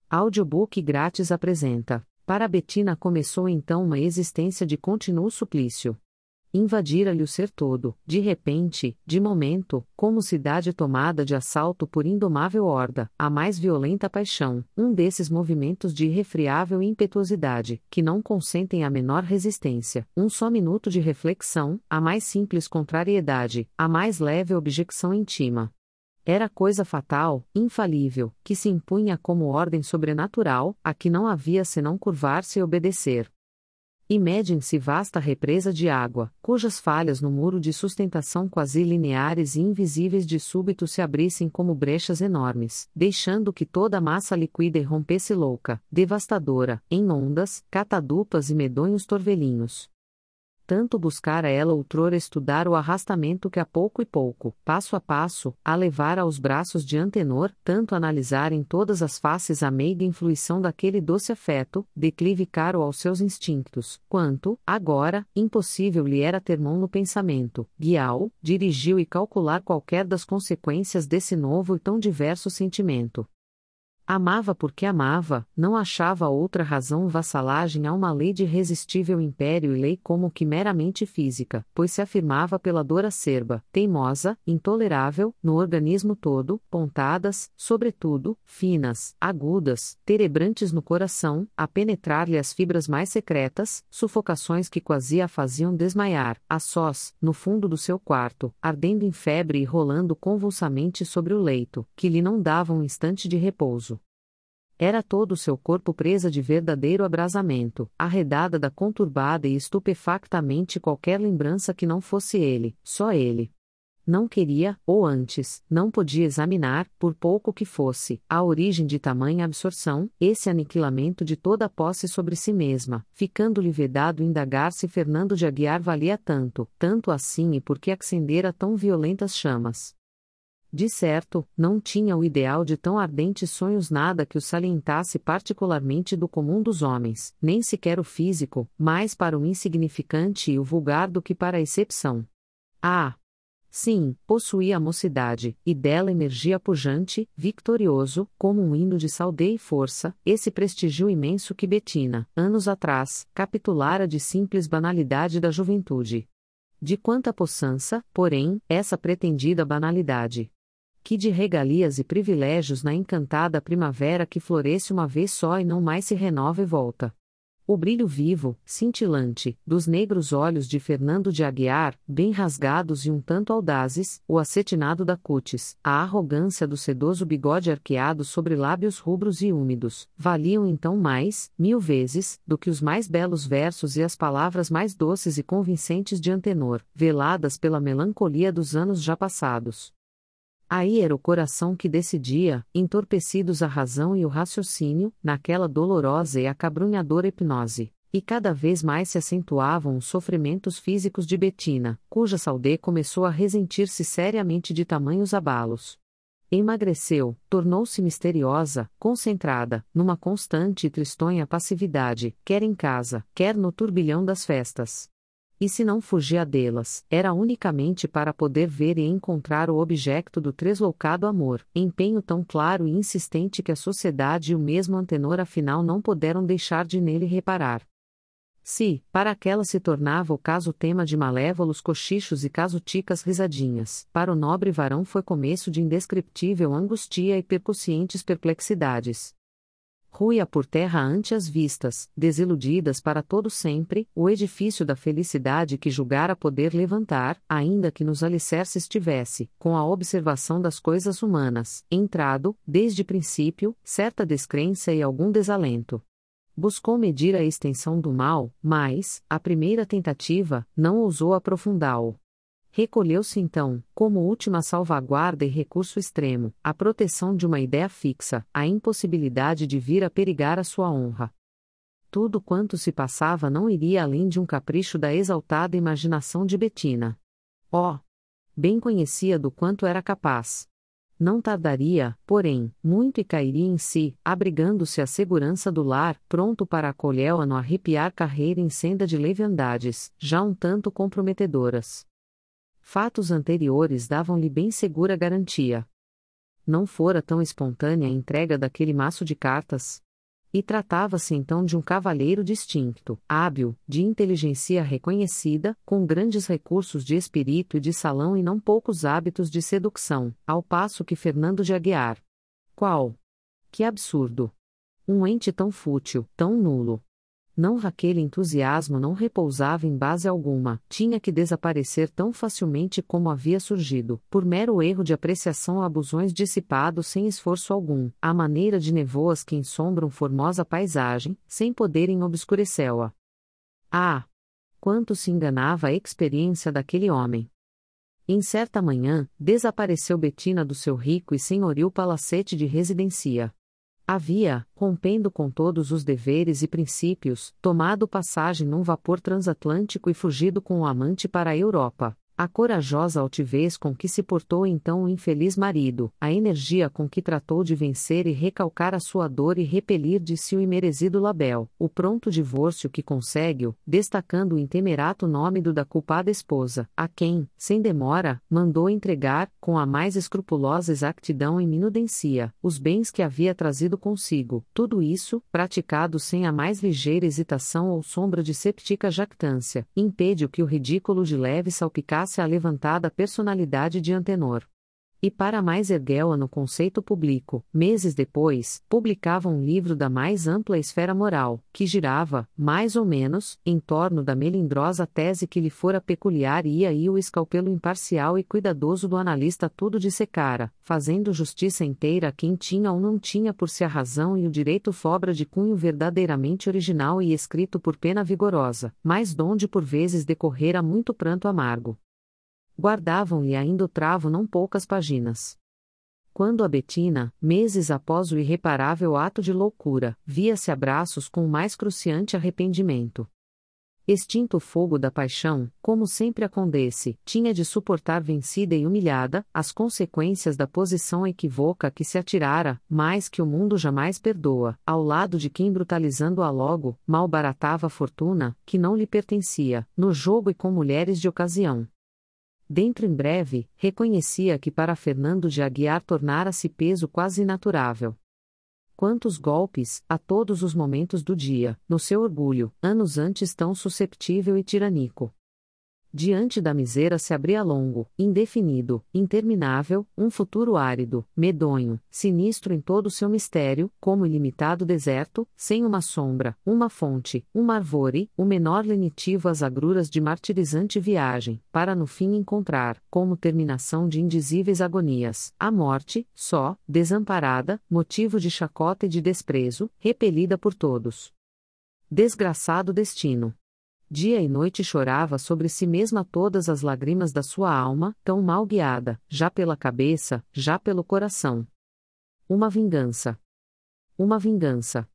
Audiobook grátis apresenta. Para Betina começou então uma existência de contínuo suplício. Invadira-lhe o ser todo, de repente, de momento, como cidade tomada de assalto por indomável horda, a mais violenta paixão, um desses movimentos de irrefriável impetuosidade, que não consentem a menor resistência, um só minuto de reflexão, a mais simples contrariedade, a mais leve objeção íntima. Era coisa fatal, infalível, que se impunha como ordem sobrenatural, a que não havia senão curvar-se e obedecer. Imagine-se vasta represa de água, cujas falhas no muro de sustentação quase lineares e invisíveis de súbito se abrissem como brechas enormes, deixando que toda a massa líquida irrompesse louca, devastadora, em ondas, catadupas e medonhos torvelinhos. Tanto buscara ela outrora estudar o arrastamento que a pouco e pouco, passo a passo, a levara aos braços de Antenor, tanto analisar em todas as faces a meiga influição daquele doce afeto, declive caro aos seus instintos, quanto, agora, impossível lhe era ter mão no pensamento, guiá-o, dirigiu e calcular qualquer das consequências desse novo e tão diverso sentimento. Amava porque amava, não achava outra razão vassalagem a uma lei de irresistível império e lei como que meramente física, pois se afirmava pela dor acerba, teimosa, intolerável, no organismo todo, pontadas, sobretudo, finas, agudas, terebrantes no coração, a penetrar-lhe as fibras mais secretas, sufocações que quase a faziam desmaiar, a sós, no fundo do seu quarto, ardendo em febre e rolando convulsamente sobre o leito, que lhe não dava um instante de repouso. Era todo o seu corpo presa de verdadeiro abrasamento, arredada da conturbada e estupefactamente qualquer lembrança que não fosse ele, só ele. Não queria, ou antes, não podia examinar, por pouco que fosse, a origem de tamanha absorção, esse aniquilamento de toda a posse sobre si mesma, ficando-lhe vedado indagar se Fernando de Aguiar valia tanto, tanto assim e por que acendera tão violentas chamas. De certo, não tinha o ideal de tão ardentes sonhos nada que o salientasse particularmente do comum dos homens, nem sequer o físico, mais para o insignificante e o vulgar do que para a excepção. Ah! Sim, possuía a mocidade, e dela emergia pujante, vitorioso, como um hino de saudade e força, esse prestígio imenso que Betina, anos atrás, capitulara de simples banalidade da juventude. De quanta possança, porém, essa pretendida banalidade! Que de regalias e privilégios na encantada primavera que floresce uma vez só e não mais se renova e volta. O brilho vivo, cintilante, dos negros olhos de Fernando de Aguiar, bem rasgados e um tanto audazes, o acetinado da cútis, a arrogância do sedoso bigode arqueado sobre lábios rubros e úmidos, valiam então mais, 1000 vezes, do que os mais belos versos e as palavras mais doces e convincentes de Antenor, veladas pela melancolia dos anos já passados. Aí era o coração que decidia, entorpecidos a razão e o raciocínio, naquela dolorosa e acabrunhadora hipnose, e cada vez mais se acentuavam os sofrimentos físicos de Betina, cuja saudade começou a ressentir-se seriamente de tamanhos abalos. Emagreceu, tornou-se misteriosa, concentrada, numa constante e tristonha passividade, quer em casa, quer no turbilhão das festas. E se não fugia delas, era unicamente para poder ver e encontrar o objeto do tresloucado amor, empenho tão claro e insistente que a sociedade e o mesmo Antenor afinal não puderam deixar de nele reparar. Se, para aquela se tornava o caso tema de malévolos cochichos e casuticas risadinhas, para o nobre varão foi começo de indescriptível angustia e percussientes perplexidades. Ruía por terra ante as vistas, desiludidas para todo sempre, o edifício da felicidade que julgara poder levantar, ainda que nos alicerces tivesse, com a observação das coisas humanas, entrado, desde princípio, certa descrença e algum desalento. Buscou medir a extensão do mal, mas, à primeira tentativa, não ousou aprofundá-o. Recolheu-se então, como última salvaguarda e recurso extremo, à proteção de uma ideia fixa, a impossibilidade de vir a perigar a sua honra. Tudo quanto se passava não iria além de um capricho da exaltada imaginação de Betina. Oh! Bem conhecia do quanto era capaz. Não tardaria, porém, muito e cairia em si, abrigando-se à segurança do lar, pronto para acolhê-la no arrepiar carreira em senda de leviandades, já um tanto comprometedoras. Fatos anteriores davam-lhe bem segura garantia. não fora tão espontânea a entrega daquele maço de cartas? E tratava-se então de um cavalheiro distinto, hábil, de inteligência reconhecida, com grandes recursos de espírito e de salão e não poucos hábitos de sedução, ao passo que Fernando de Aguiar. Qual? Que absurdo! Um ente tão fútil, tão nulo. Não, aquele entusiasmo não repousava em base alguma, tinha que desaparecer tão facilmente como havia surgido, por mero erro de apreciação ou abusões dissipados sem esforço algum, à maneira de nevoas que ensombram formosa paisagem, sem poderem obscurecê-la. Ah! Quanto se enganava a experiência daquele homem! Em certa manhã, desapareceu Betina do seu rico e senhoril palacete de residência. Havia, rompendo com todos os deveres e princípios, tomado passagem num vapor transatlântico e fugido com o amante para a Europa. A corajosa altivez com que se portou então o infeliz marido, a energia com que tratou de vencer e recalcar a sua dor e repelir de si o imerecido labéu, o pronto divórcio que consegue-o, destacando o intemerato nome da culpada esposa, a quem, sem demora, mandou entregar, com a mais escrupulosa exactidão e minudência, os bens que havia trazido consigo, tudo isso, praticado sem a mais ligeira hesitação ou sombra de séptica jactância, impede o que o ridículo de leve salpicasse a levantada personalidade de Antenor. E para mais erguê-la no conceito público, meses depois, publicava um livro da mais ampla esfera moral, que girava, mais ou menos, em torno da melindrosa tese que lhe fora peculiar e aí o escalpelo imparcial e cuidadoso do analista tudo dissecara, fazendo justiça inteira a quem tinha ou não tinha por si a razão e o direito fobra de cunho verdadeiramente original e escrito por pena vigorosa, mas donde por vezes decorrera muito pranto amargo. Guardavam-lhe ainda o travo não poucas páginas. Quando a Betina, meses após o irreparável ato de loucura, via-se a braços com o mais cruciante arrependimento. Extinto o fogo da paixão, como sempre acontece, tinha de suportar vencida e humilhada, as consequências da posição equívoca a que se atirara, mais que o mundo jamais perdoa, ao lado de quem brutalizando-a logo, malbaratava a fortuna, que não lhe pertencia, no jogo e com mulheres de ocasião. Dentro em breve, reconhecia que para Fernando de Aguiar tornara-se peso quase inaturável. Quantos golpes, a todos os momentos do dia, no seu orgulho, anos antes tão susceptível e tirânico. Diante da miséria se abria longo, indefinido, interminável, um futuro árido, medonho, sinistro em todo o seu mistério, como ilimitado deserto, sem uma sombra, uma fonte, uma árvore, o menor lenitivo às agruras de martirizante viagem, para no fim encontrar, como terminação de indizíveis agonias, a morte, só, desamparada, motivo de chacota e de desprezo, repelida por todos. Desgraçado destino! Dia e noite chorava sobre si mesma todas as lágrimas da sua alma, tão mal guiada, já pela cabeça, já pelo coração. Uma vingança. Uma vingança.